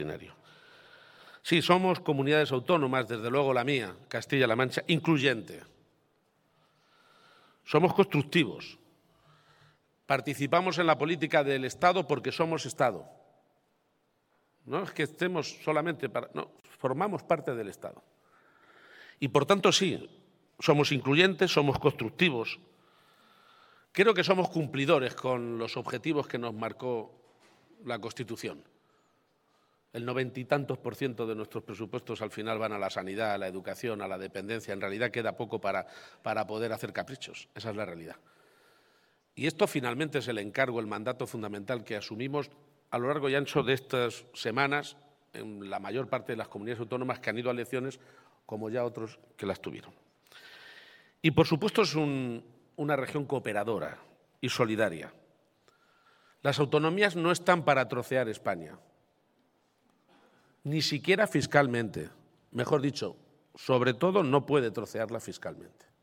extraordinario. Sí, somos comunidades autónomas, desde luego la mía, Castilla-La Mancha, incluyente. Somos constructivos. Participamos en la política del Estado porque somos Estado. No es que estemos solamente no, formamos parte del Estado. Y por tanto sí, somos incluyentes, somos constructivos. Creo que somos cumplidores con los objetivos que nos marcó la Constitución. El 90 y tantos % de nuestros presupuestos al final van a la sanidad, a la educación, a la dependencia. En realidad queda poco para poder hacer caprichos. Esa es la realidad. Y esto finalmente es el encargo, el mandato fundamental que asumimos a lo largo y ancho de estas semanas en la mayor parte de las comunidades autónomas que han ido a elecciones, como ya otros que las tuvieron. Y, por supuesto, es una región cooperadora y solidaria. Las autonomías no están para trocear España, ni siquiera fiscalmente. Mejor dicho, sobre todo, no puede trocearla fiscalmente.